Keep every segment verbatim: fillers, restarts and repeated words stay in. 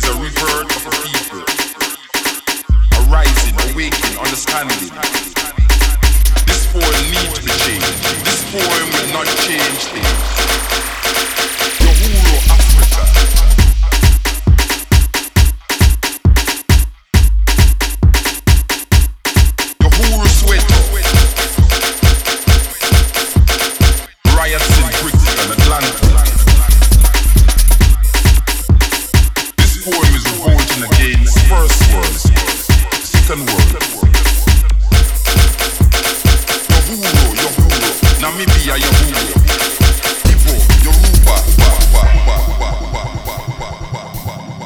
a revert of a people, arising, awakening, understanding. This poem needs to be changed. This poem will not change things. Uhuru Africa. Uhuru Soweto. Riots in Brixton, Atlanta. This poem is revolting against first world, second world. Uhuru, Uhuru, Namibia, Uhuru, Igbo, Yoruba, wa, wa, wa, wa, wa, wa, wa, wa, wa.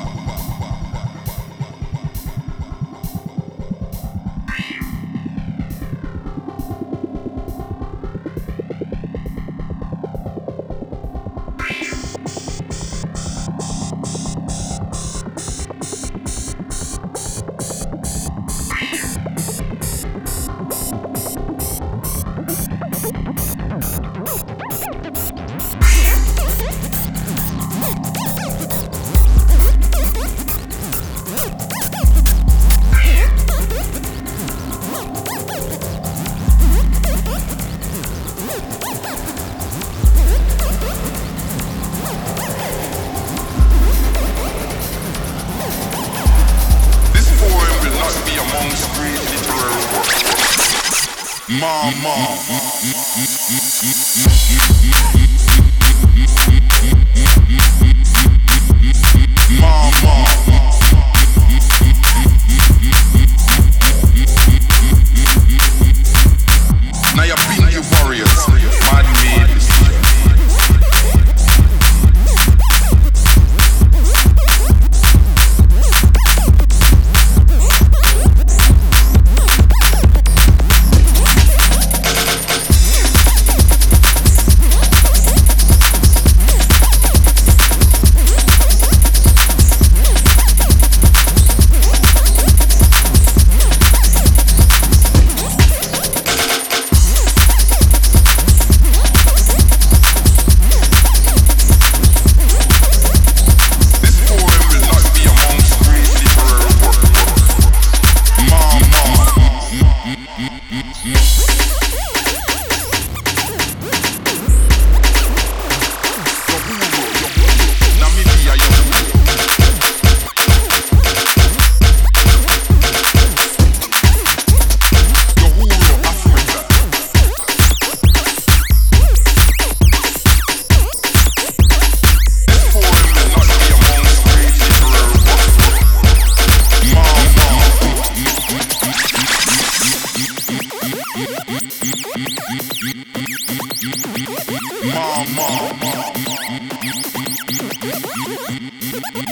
Mama. Mama. Now you've been your warriors, man-made decision.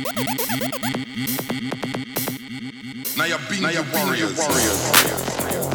Now you're being your warriors. warriors.